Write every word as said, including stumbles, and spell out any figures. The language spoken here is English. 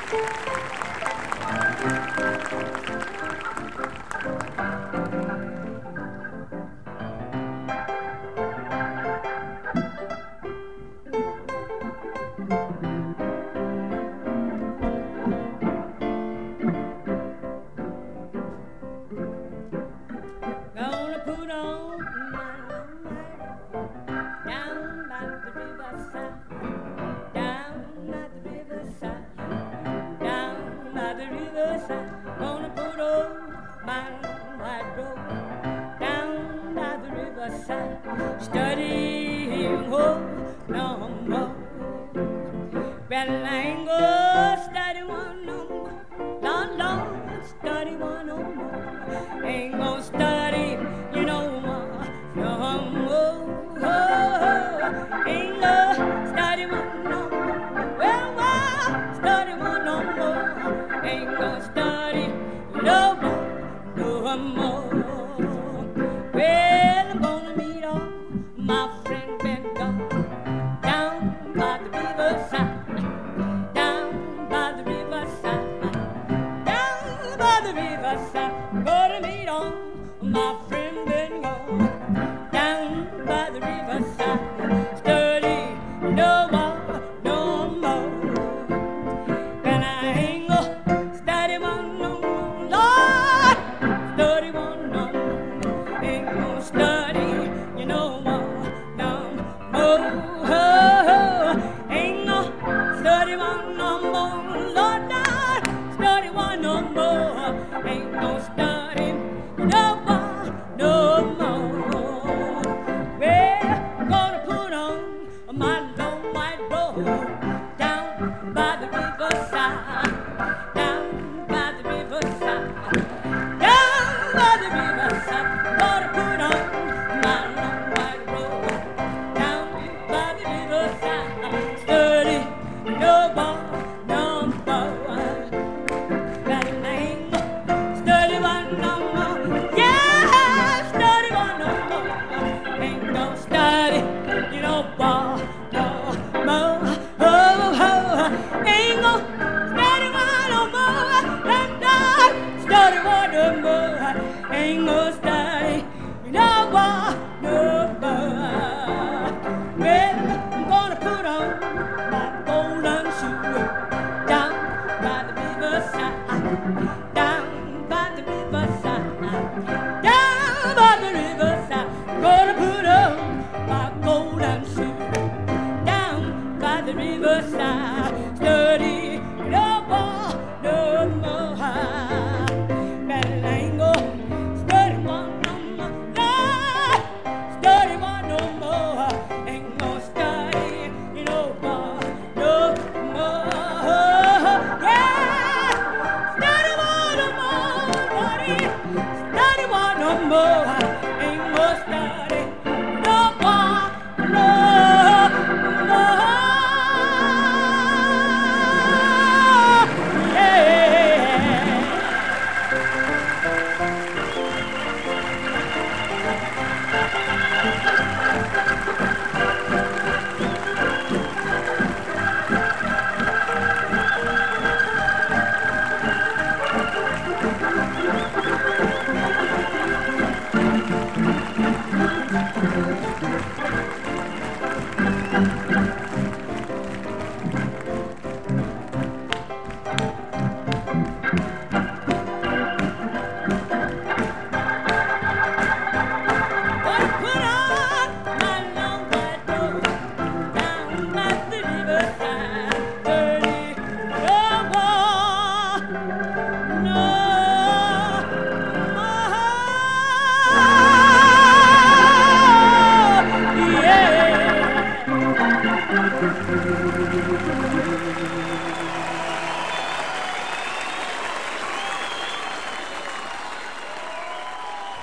Gonna put on my light down by the riverside, down by the riverside, down by the riverside. Gonna put on my white robe down by the riverside, studying oh no more. Well, I ain't gonna study one no more, Lord, Lord, study one no more. Ain't gonna study, you know, more, no more. Oh, ain't gonna study one no more. Well, well, study one no more. Ain't gonna study no more, no more. Well, I'm gonna meet all my friend Ben gone down by the riverside. Gonna meet on my friend been gone down by the riverside, study no more, no more. And I ain't gonna study one no more, Lord, study one no more. Ain't gonna study, you know more, no more. Ain't gonna study one no more, Lord, not study one no more. Ain't gonna study no more, no more. Well, gonna put on my long white robe down by the riverside, down by the riverside, down by the riverside. Gonna put on my long white robe down by the riverside, study no more, no more. Ain't gonna study no more, no more. Well, I'm gonna put on my golden shoe down by the riverside, down by the riverside, down by the riverside. Gonna put on my golden shoe down by the riverside, study no more, no more. Well, I ain't gonna Thank you.